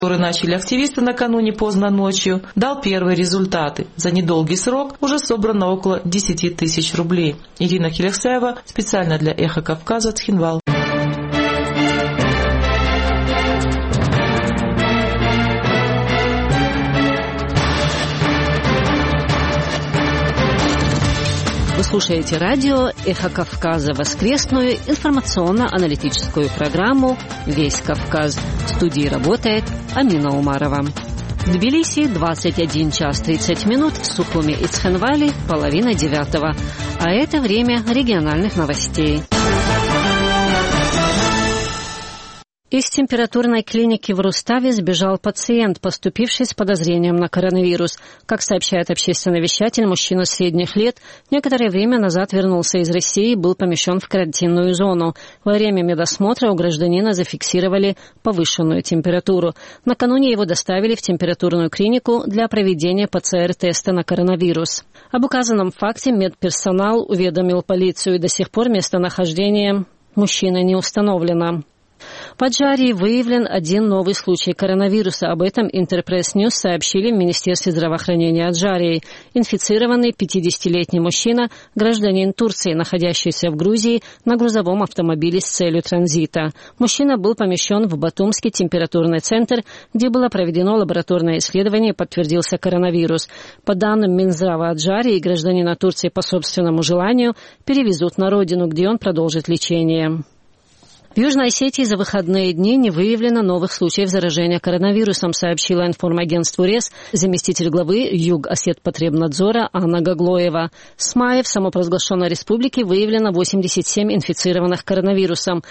которые начали активисты накануне поздно ночью, дал первые результаты. За недолгий срок уже собрано около 10 тысяч рублей. Ирина Хиляксаева, специально для «Эхо Кавказа», Цхинвал. Вы слушаете радио «Эхо Кавказа», воскресную информационно-аналитическую программу «Весь Кавказ». В студии работает Амина Умарова. В Тбилиси 21 час 30 минут, в Сухуми и Цхинвале 8:30. А это время региональных новостей. Из температурной клиники в Руставе сбежал пациент, поступивший с подозрением на коронавирус. Как сообщает общественный вещатель, мужчина средних лет некоторое время назад вернулся из России и был помещен в карантинную зону. Во время медосмотра у гражданина зафиксировали повышенную температуру. Накануне его доставили в температурную клинику для проведения ПЦР-теста на коронавирус. Об указанном факте медперсонал уведомил полицию, и до сих пор местонахождение мужчины не установлено. В Аджарии выявлен один новый случай коронавируса. Об этом Интерпресс Ньюс сообщили в Министерстве здравоохранения Аджарии. Инфицированный 50-летний мужчина, гражданин Турции, находящийся в Грузии на грузовом автомобиле с целью транзита. Мужчина был помещен в Батумский температурный центр, где было проведено лабораторное исследование и подтвердился коронавирус. По данным Минздрава Аджарии, гражданина Турции по собственному желанию перевезут на родину, где он продолжит лечение. В Южной Осетии за выходные дни не выявлено новых случаев заражения коронавирусом, сообщила информагентству РЕС заместитель главы Юг-Осетпотребнадзора Анна Гаглоева. С мая в самопровозглашенной республике выявлено 87 инфицированных коронавирусом.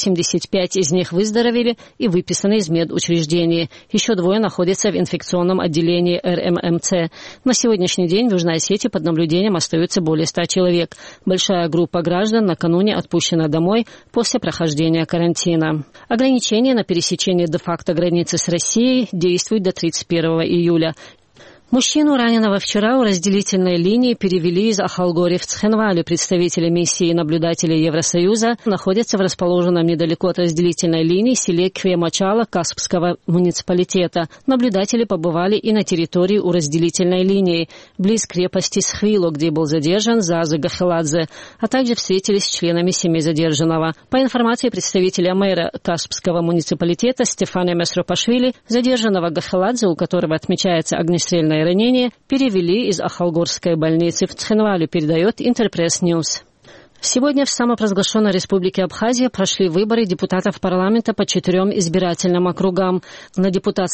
85 из них выздоровели и выписаны из медучреждений. Еще 2 находятся в инфекционном отделении РММЦ. На сегодняшний день в Южной Осетии под наблюдением остается более 100 человек. Большая группа граждан накануне отпущена домой после прохождения карантина. Ограничения на пересечение де-факто границы с Россией действуют до 31 июля. Мужчину, раненого вчера, у разделительной линии перевели из Ахалгори в Цхинвале. Представители миссии и наблюдатели Евросоюза находятся в расположенном недалеко от разделительной линии селе Квемачала Каспского муниципалитета. Наблюдатели побывали и на территории у разделительной линии, близ крепости Схвило, где был задержан Зазы Гахеладзе, а также встретились с членами семьи задержанного. По информации представителя мэра Каспского муниципалитета Стефана Месропашвили, задержанного Гахеладзе, у которого отмечается огнестрельное ранение, перевели из Ахалгорской больницы в Цхинвале, передает Интерпресс Ньюс. Сегодня в самопровозглашенной республике Абхазия прошли выборы депутатов парламента по 4 избирательным округам. На депутатском